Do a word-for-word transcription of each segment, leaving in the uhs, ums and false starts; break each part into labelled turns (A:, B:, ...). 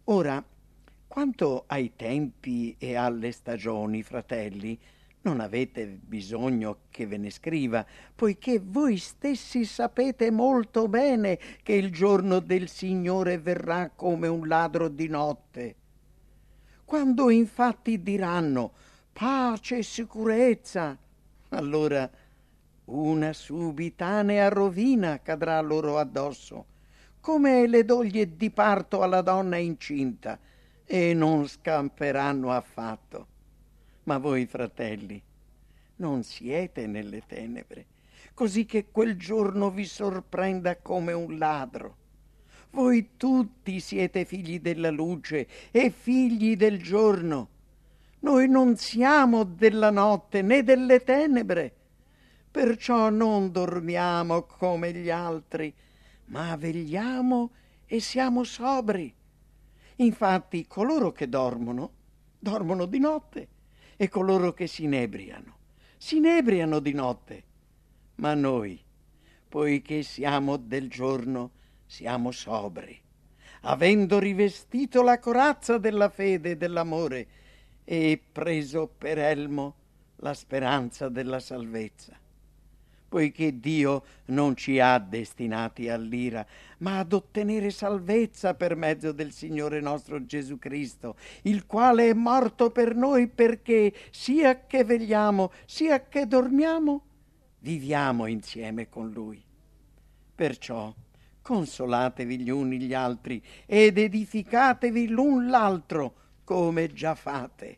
A: Ora, quanto ai tempi e alle stagioni, fratelli, non avete bisogno che ve ne scriva, poiché voi stessi sapete molto bene che il giorno del Signore verrà come un ladro di notte. Quando infatti diranno pace e sicurezza, allora una subitanea rovina cadrà loro addosso, come le doglie di parto alla donna incinta, e non scamperanno affatto. Ma voi, fratelli, non siete nelle tenebre, così che quel giorno vi sorprenda come un ladro. Voi tutti siete figli della luce e figli del giorno. Noi non siamo della notte né delle tenebre. Perciò non dormiamo come gli altri, ma vegliamo e siamo sobri. Infatti coloro che dormono, dormono di notte, e coloro che si inebriano, si inebriano di notte. Ma noi, poiché siamo del giorno, siamo sobri, avendo rivestito la corazza della fede e dell'amore e preso per elmo la speranza della salvezza. Poiché Dio non ci ha destinati all'ira, ma ad ottenere salvezza per mezzo del Signore nostro Gesù Cristo, il quale è morto per noi perché, sia che vegliamo, sia che dormiamo, viviamo insieme con Lui. Perciò consolatevi gli uni gli altri ed edificatevi l'un l'altro, come già fate.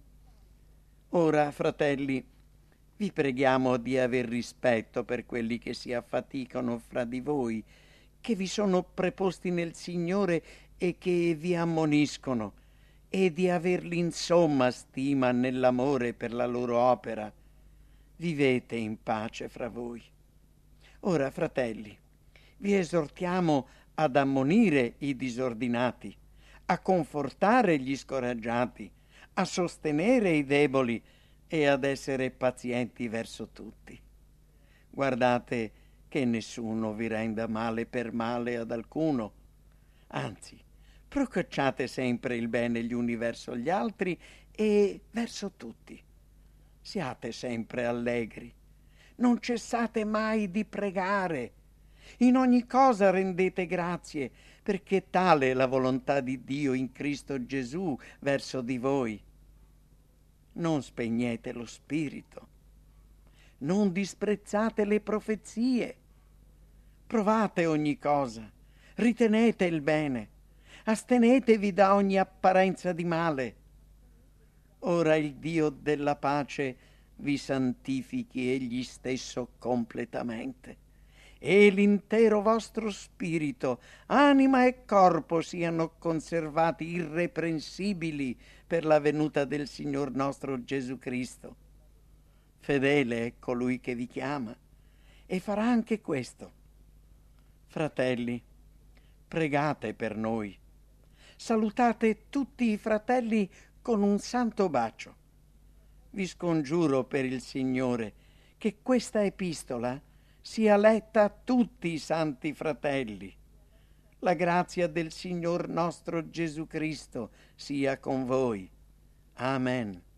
A: Ora, fratelli, vi preghiamo di aver rispetto per quelli che si affaticano fra di voi, che vi sono preposti nel Signore e che vi ammoniscono, e di averli in somma stima nell'amore per la loro opera. Vivete in pace fra voi. Ora, fratelli, vi esortiamo ad ammonire i disordinati, a confortare gli scoraggiati, a sostenere i deboli e ad essere pazienti verso tutti. Guardate che nessuno vi renda male per male ad alcuno, anzi, procacciate sempre il bene gli uni verso gli altri e verso tutti. Siate sempre allegri, non cessate mai di pregare. In ogni cosa rendete grazie, perché tale è la volontà di Dio in Cristo Gesù verso di voi. Non spegnete lo spirito, non disprezzate le profezie, provate ogni cosa, ritenete il bene, astenetevi da ogni apparenza di male. Ora il Dio della pace vi santifichi egli stesso completamente, e l'intero vostro spirito, anima e corpo siano conservati irreprensibili per la venuta del Signor nostro Gesù Cristo. Fedele è colui che vi chiama e farà anche questo. Fratelli, pregate per noi. Salutate tutti i fratelli con un santo bacio. Vi scongiuro per il Signore che questa epistola sia letta a tutti i santi fratelli. La grazia del Signor nostro Gesù Cristo sia con voi. Amen.